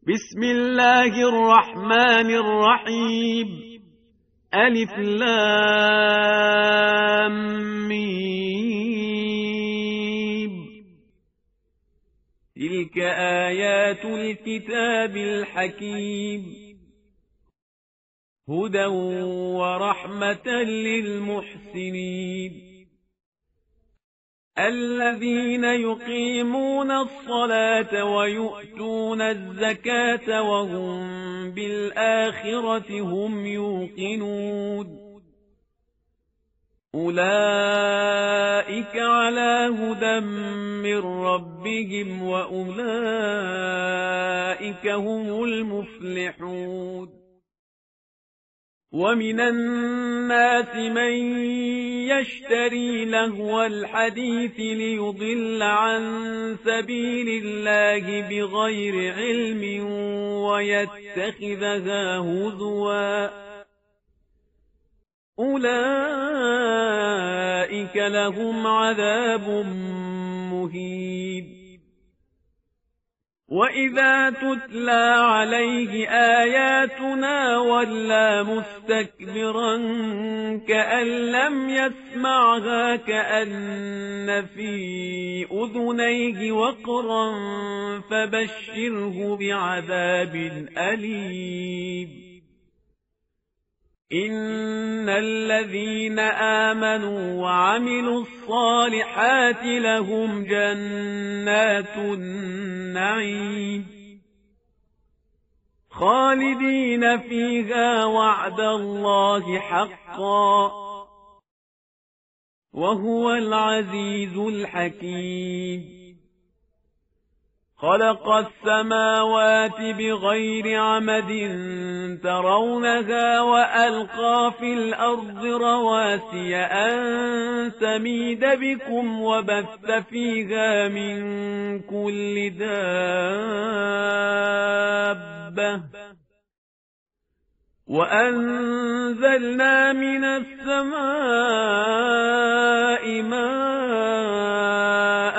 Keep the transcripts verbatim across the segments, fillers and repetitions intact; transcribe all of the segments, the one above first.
بسم الله الرحمن الرحيم. ألف لام ميم. تلك آيات الكتاب الحكيم، هدى ورحمة للمحسنين الذين يقيمون الصلاة ويؤتون الزكاة وهم بالآخرة هم يوقنون أولئك على هدى من ربهم وأولئك هم المفلحون. ومن الناس من يشتري لهو الحديث ليضل عن سبيل الله بغير علم ويتخذها هزوا، أولئك لهم عذاب مهين. وإذا تتلى عليه آياتنا ولى مستكبرا كأن لم يسمعها كأن في أذنيه وقرا فبشره بعذاب أليم. إن الذين آمنوا وعملوا الصالحات لهم جنات النعيم خالدين فيها وعد الله حقا وهو العزيز الحكيم. خلق السماوات بغير عمد ترونها وألقى في الأرض رواسي أن تميد بكم وبث فيها من كل دابة وأنزلنا من السماء ماء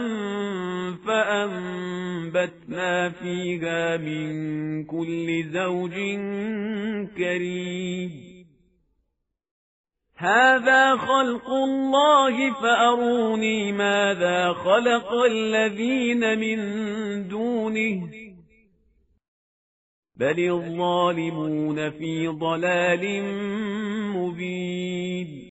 فأنبتنا فيها من كل زوج كريم. هذا خلق الله فأروني ماذا خلق الذين من دونه بل الظالمون في ضلال مبين.